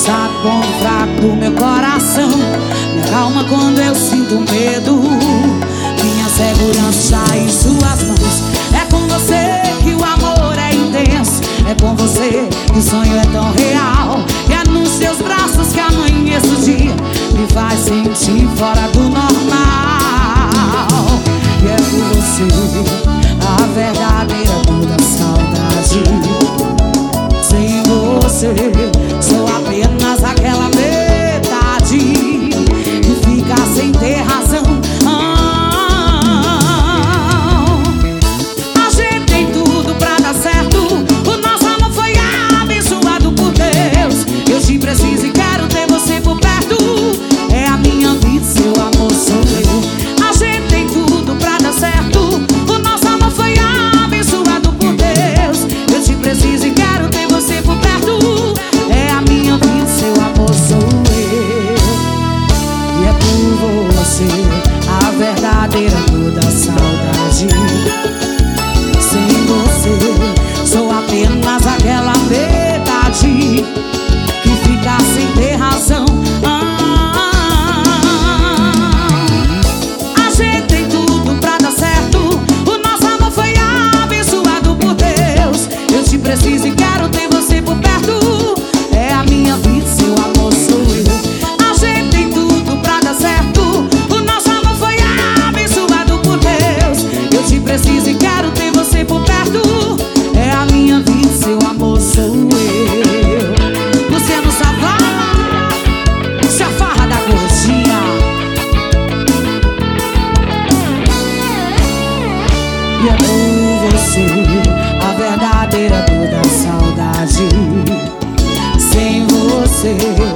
Sabe o ponto fraco do meu coração, me acalma quando eu sinto medo. Minha segurança está em suas mãos. É com você que o amor é intenso, é com você que o sonho é tão real. E é nos seus braços que amanheço o dia, me faz sentir fora do normal. E é por você a verdadeira dor da saudade. Sem você sou apenas aquela metade que fica sem ter razão. A gente tem tudo pra dar certo, o nosso amor foi abençoado por Deus. Eu te preciso e quero ter você por perto, é a minha vida, seu amor sou eu. A gente tem tudo pra dar certo, o nosso amor foi abençoado por Deus. Eu te preciso e quero ter você por perto, é a minha vida, seu amor sou eu. E é por você a verdadeira dor da saudade. Sem você sou apenas aquela metade que fica sem ter razão. A gente tem tudo pra dar certo, o nosso amor foi abençoado por Deus. Eu te preciso e quero ter você por perto, é a minha vida, seu amor sou eu. A gente tem tudo pra dar certo, o nosso amor foi abençoado por Deus. Eu te preciso e quero ter você por perto, é a minha vida, seu amor sou eu. Luciano Savana, se a farra da gordinha. E é por você a verdadeira dor da saudade. Sem você